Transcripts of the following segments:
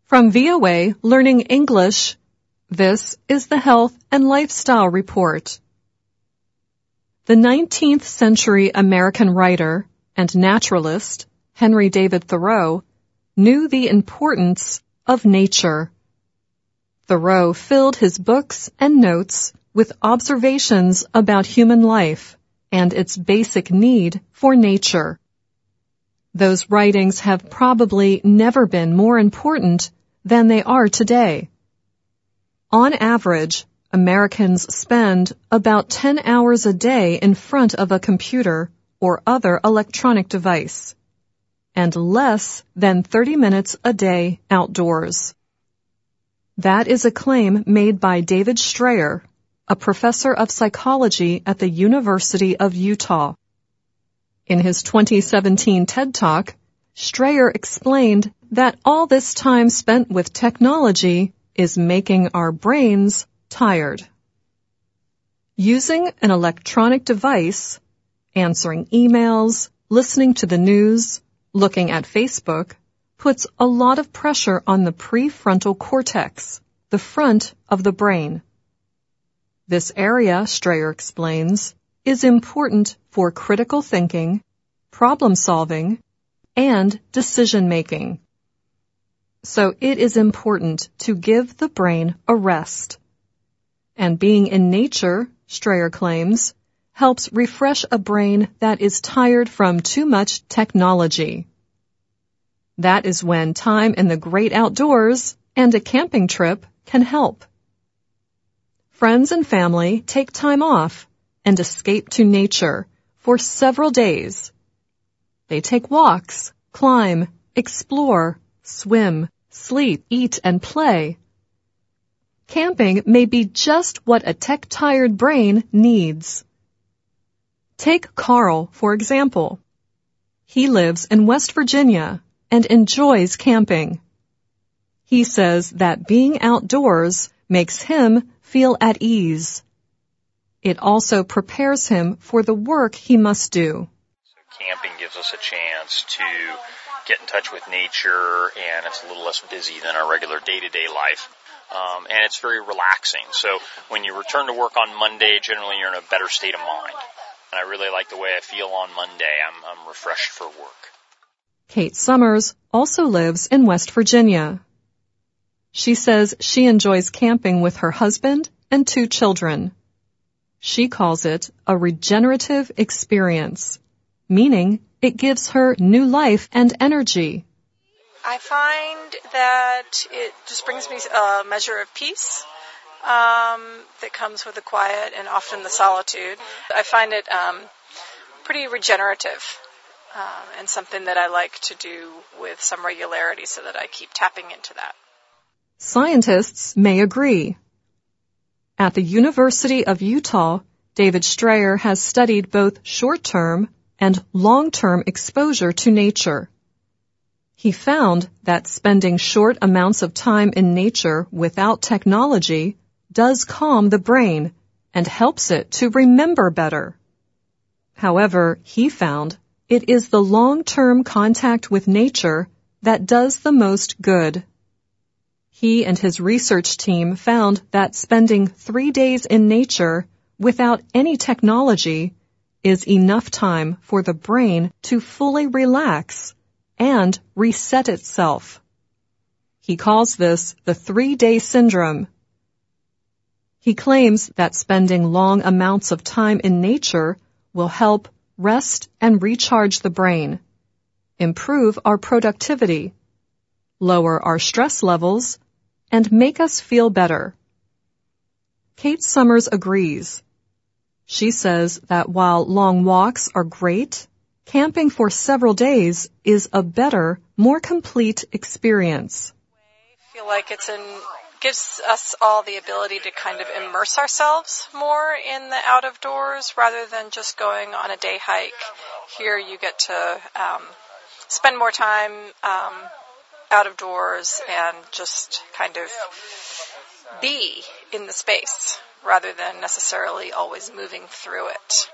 From VOA Learning English, this is the Health and Lifestyle Report. The 19th century American writer and naturalist Henry David Thoreau knew the importance of nature. Thoreau filled his books and notes with observations about human life and its basic need for nature. Those writings have probably never been more important than they are today. On average, Americans spend about 10 hours a day in front of a computer or other electronic device, and less than 30 minutes a day outdoors. That is a claim made by David Strayer, a professor of psychology at the University of Utah. In his 2017 TED Talk, Strayer explained that all this time spent with technology is making our brains tired. Using an electronic device, answering emails, listening to the news, looking at Facebook, puts a lot of pressure on the prefrontal cortex, the front of the brain. This area, Strayer explains, is important for critical thinking, problem solving, and decision-making. So it is important to give the brain a rest. And being in nature, Strayer claims, helps refresh a brain that is tired from too much technology. That is when time in the great outdoors and a camping trip can help. Friends and family take time off and escape to nature for several days. They take walks, climb, explore, swim, sleep, eat, and play. Camping may be just what a tech-tired brain needs. Take Carl, for example. He lives in West Virginia and enjoys camping. He says that being outdoors makes him feel at ease. It also prepares him for the work he must do. Camping gives us a chance to get in touch with nature, and it's a little less busy than our regular day-to-day life. And it's very relaxing. So when you return to work on Monday, generally you're in a better state of mind. And I really like the way I feel on Monday. I'm refreshed for work. Kate Summers also lives in West Virginia. She says she enjoys camping with her husband and 2 children. She calls it a regenerative experience, meaning it gives her new life and energy. I find that it just brings me a measure of peace that comes with the quiet and often the solitude. I find it pretty regenerative and something that I like to do with some regularity so that I keep tapping into that. Scientists may agree. At the University of Utah, David Strayer has studied both short-term and long-term exposure to nature. He found that spending short amounts of time in nature without technology does calm the brain and helps it to remember better. However, he found it is the long-term contact with nature that does the most good. He and his research team found that spending 3 days in nature without any technology is enough time for the brain to fully relax and reset itself. He calls this the 3-day syndrome. He claims that spending long amounts of time in nature will help rest and recharge the brain, improve our productivity, lower our stress levels, and make us feel better. Kate Summers agrees. She says that while long walks are great, camping for several days is a better, more complete experience. I feel like gives us all the ability to kind of immerse ourselves more in the out of doors rather than just going on a day hike. Here you get to spend more time out of doors and just kind of be in the space rather than necessarily always moving through it.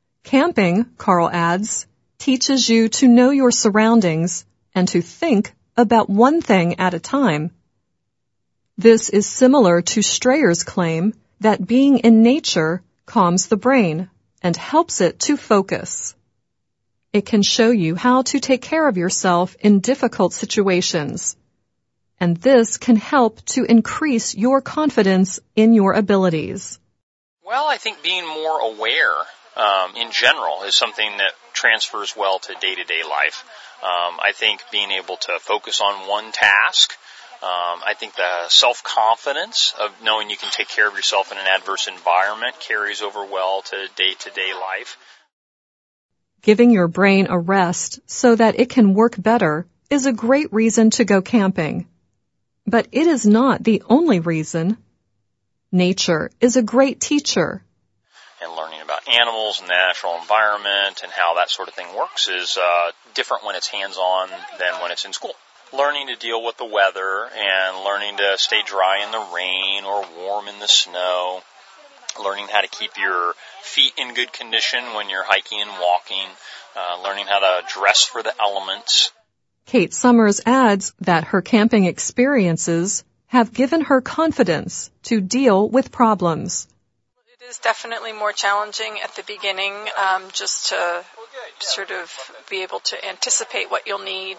Camping, Carl adds, teaches you to know your surroundings and to think about one thing at a time. This is similar to Strayer's claim that being in nature calms the brain and helps it to focus. It can show you how to take care of yourself in difficult situations, and this can help to increase your confidence in your abilities. Well, I think being more aware in general is something that transfers well to day-to-day life. I think being able to focus on one task, I think the self-confidence of knowing you can take care of yourself in an adverse environment carries over well to day-to-day life. Giving your brain a rest so that it can work better is a great reason to go camping. But it is not the only reason. Nature is a great teacher. And learning about animals and the natural environment and how that sort of thing works is different when it's hands-on than when it's in school. Learning to deal with the weather and learning to stay dry in the rain or warm in the snow. Learning how to keep your feet in good condition when you're hiking and walking. Learning how to dress for the elements. Kate Summers adds that her camping experiences have given her confidence to deal with problems. It is definitely more challenging at the beginning, just to sort of be able to anticipate what you'll need,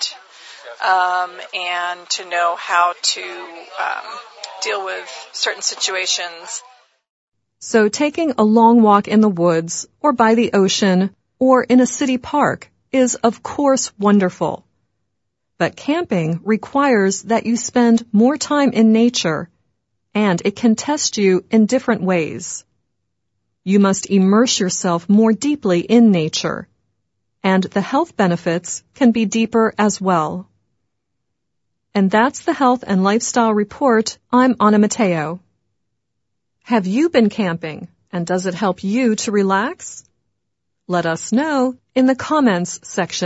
and to know how to deal with certain situations. So taking a long walk in the woods or by the ocean or in a city park is of course wonderful. But camping requires that you spend more time in nature, and it can test you in different ways. You must immerse yourself more deeply in nature, and the health benefits can be deeper as well. And that's the Health and Lifestyle Report. I'm Anna Mateo. Have you been camping, and does it help you to relax? Let us know in the comments section.